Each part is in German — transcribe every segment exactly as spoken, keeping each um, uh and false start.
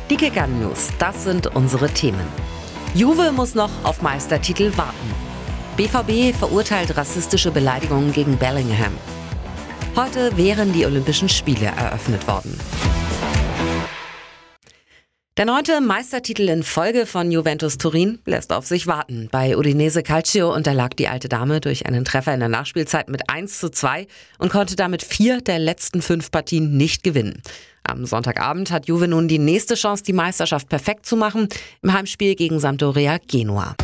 Die Kicker-News, das sind unsere Themen. Juve muss noch auf Meistertitel warten. B V B verurteilt rassistische Beleidigungen gegen Bellingham. Heute wären die Olympischen Spiele eröffnet worden. Der neunte Meistertitel in Folge von Juventus Turin lässt auf sich warten. Bei Udinese Calcio unterlag die alte Dame durch einen Treffer in der Nachspielzeit mit eins zu zwei und konnte damit vier der letzten fünf Partien nicht gewinnen. Am Sonntagabend hat Juve nun die nächste Chance, die Meisterschaft perfekt zu machen, im Heimspiel gegen Sampdoria Genua.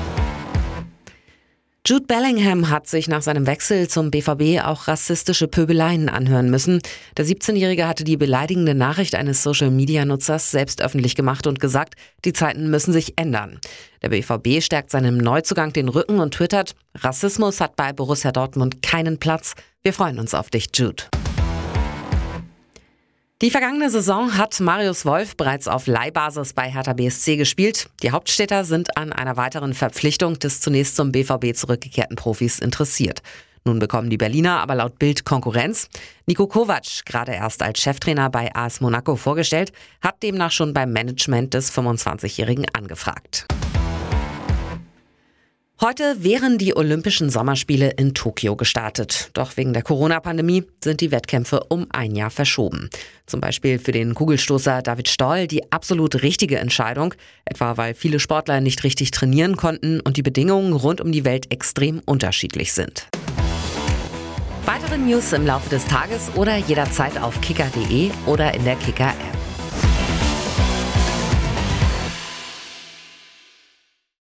Jude Bellingham hat sich nach seinem Wechsel zum B V B auch rassistische Pöbeleien anhören müssen. Der siebzehnjährige hatte die beleidigende Nachricht eines Social-Media-Nutzers selbst öffentlich gemacht und gesagt, die Zeiten müssen sich ändern. Der B V B stärkt seinem Neuzugang den Rücken und twittert: Rassismus hat bei Borussia Dortmund keinen Platz. Wir freuen uns auf dich, Jude. Die vergangene Saison hat Marius Wolf bereits auf Leihbasis bei Hertha B S C gespielt. Die Hauptstädter sind an einer weiteren Verpflichtung des zunächst zum B V B zurückgekehrten Profis interessiert. Nun bekommen die Berliner aber laut Bild Konkurrenz. Niko Kovac, gerade erst als Cheftrainer bei A S Monaco vorgestellt, hat demnach schon beim Management des fünfundzwanzigjährigen angefragt. Heute wären die Olympischen Sommerspiele in Tokio gestartet. Doch wegen der Corona-Pandemie sind die Wettkämpfe um ein Jahr verschoben. Zum Beispiel für den Kugelstoßer David Stoll die absolut richtige Entscheidung, etwa weil viele Sportler nicht richtig trainieren konnten und die Bedingungen rund um die Welt extrem unterschiedlich sind. Weitere News im Laufe des Tages oder jederzeit auf kicker punkt de oder in der Kicker-App.